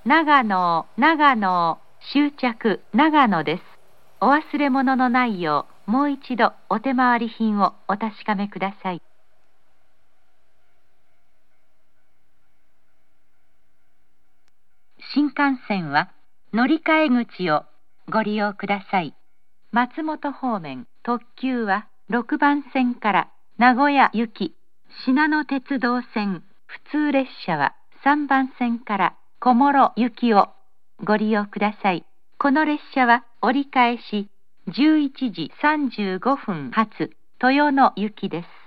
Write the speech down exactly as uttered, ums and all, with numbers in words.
長野、長野、終着、長野です。お忘れ物のないよう、もう一度お手回り品をお確かめください。新幹線は乗り換え口をご利用ください。松本方面特急はろくばん線から名古屋行き、しなの鉄道線普通列車はさんばん線から小諸行きをご利用ください。この列車は折り返しじゅういちじさんじゅうごふん発豊野行きです。